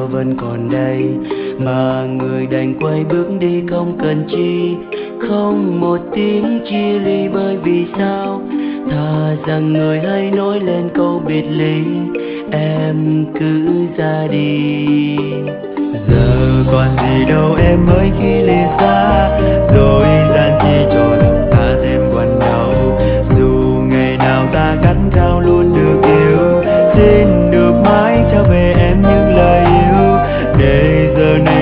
sao vẫn còn đây, mà người đành quay bước đi không cần chi, không một tiếng chia ly. Bởi vì sao thà rằng người hãy nói lên câu biệt ly, em cứ ra đi. Giờ còn gì đâu em ơi khi ly xa, rồi gian chi cho lòng ta thêm quặn nhau. Dù ngày nào ta cắt cao luôn được yêu, xin được mãi trao về em những lời yêu, để giờ này